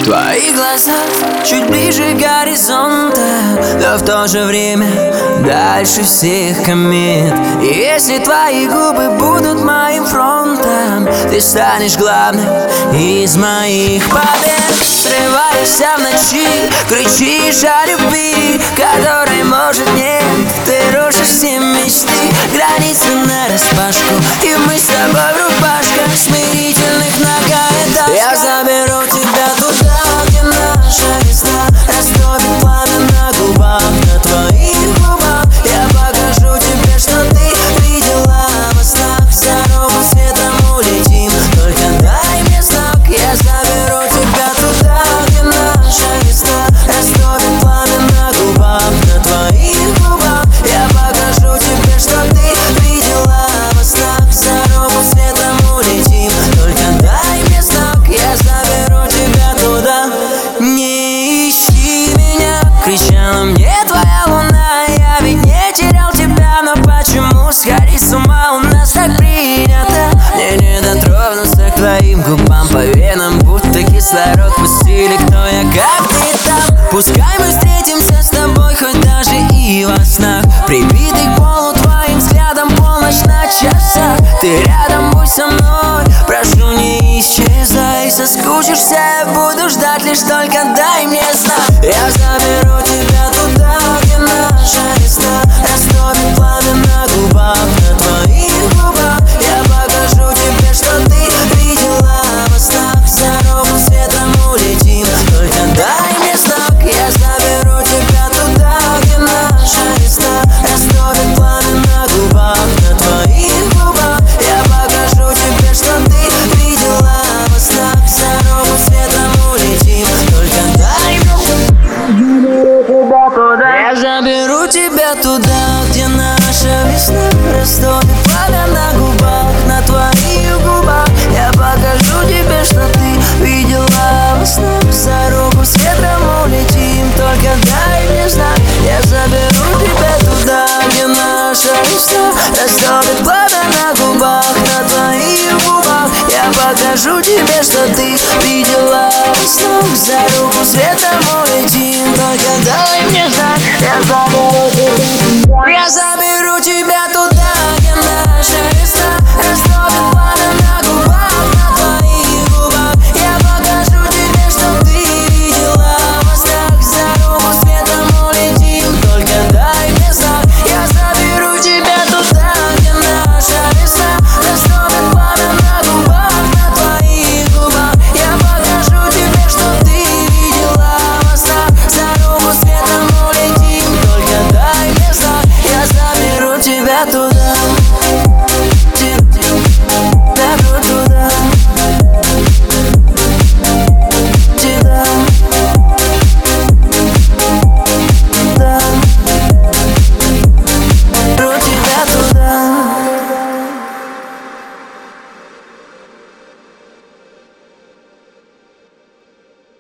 Твои глаза чуть ближе горизонта, но в то же время дальше всех комет. И если твои губы будут моим фронтом, ты станешь главным из моих побед. Срываешься в ночи, кричишь о любви, которой может нет. Ты рушишь все мечты, границы нараспашку, и мы с тобой в рубашках смирительных многоэтажках. Я заберу тебя туда, где наша весна растопит пламя на губах, на твоих губах. Я покажу тебе, что ты видела во снах. За руку светом улетим, только дай мне знак. Я заберу тебя туда, где наша весна растопит пламя на губах, на твоих губах. Я покажу тебе, что ты видела во снах. За руку светом улетим, только дай мне знак. Я заберу тебя туда. Не ищи меня, кричала мне твоя луна. Я ведь не терял тебя, но почему сходить с ума у нас так принято? Мне не дотронуться к твоим губам, по венам будто кислород пустили. Кто я, как ты там? Пускай мы встретимся с тобой хоть даже и во снах, прибитый к полу твоим взглядом, полночь на часах. Ты рядом, будь со мной, прошу, не исчезай. Соскучишься, я буду ждать, лишь только дай мне знак. Я заберу тебя туда, где наша весна растопит пламя на губах, на твоих губах. Я покажу тебе, что ты видела во снах. За руку светом улетим, только дай мне знак. Я заберу тебя туда, где наша весна растопит пламя на губах, на твоих губах. Я покажу тебе, что ты видела во снах. За руку светом улетим, только дай мне туда. Я заберу тебя туда, где наша весна растопит пламя на губах, на твоих губах. Я покажу тебе, что ты видела во снах. За руку с ветром улетим, только дай мне знак. Я заберу тебя туда, где наша весна растопит пламя на губах, на твоих губах. Я покажу тебе, что ты видела во снах. За руку светом улетим, только дай мне знак. Я заберу тебя туда, где наша весна растопит пламя на губах, на твоих губах. Я покажу тебе, что ты видела во снах. За руку светом улетим, только дай мне знак. Я заберу тебя туда, где наша весна растопит пламя на губах, на твоих губах. Я покажу тебе, что ты видела во снах. За руку светом улетим, только дай мне знак. Я заберу тебя туда.